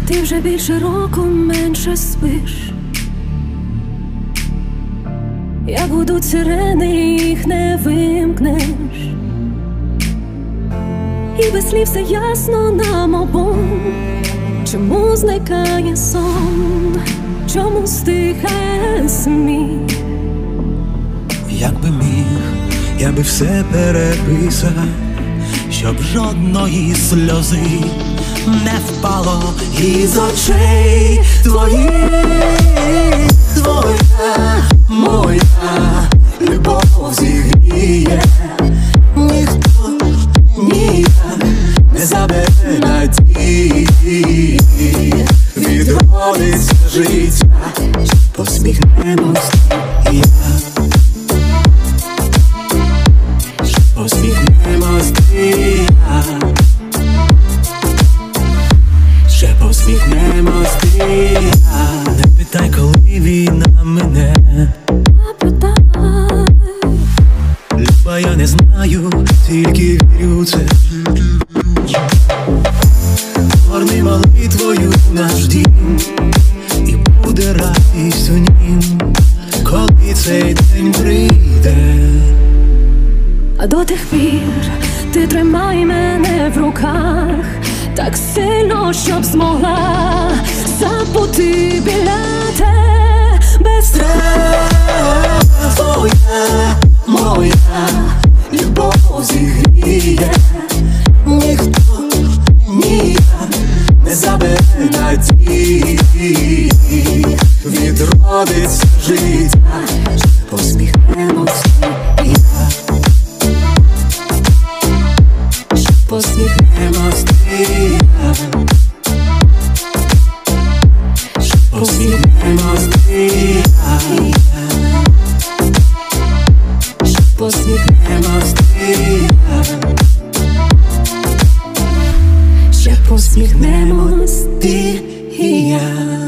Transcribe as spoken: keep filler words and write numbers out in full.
Ти вже більше року менше спиш. Як гудуть сирени, їх не вимкнеш. І без слів все ясно нам обом. Чому зникає сон? Чому стихає сміх? Якби міг, я би все переписав, щоб жодної сльози не впало із очей твоїх. Твоя, моя любов зігріє, ніхто ніяк не забере надії. Відродиться життя, посміхнемось і я. Посміхнемось ти і я. Ще посміхнемось ти і я. Не питай, коли війна мине, А питай. Люба, я не знаю, тільки вірю це. Горни молитвою наш дім, і буде радість у нім, коли цей день прийде. А до тих пір ти тримай мене в руках так сильно, щоб змогла забути біля тебе страх. Твоя, моя любов зігріє, ніхто ніяк не забере надії. Відродиться життя, посміхнемось і я. Посміхнемось ти і я. Посміхнемось ти і я. Посміхнемось ти і я. Ще посміхнемось ти і я.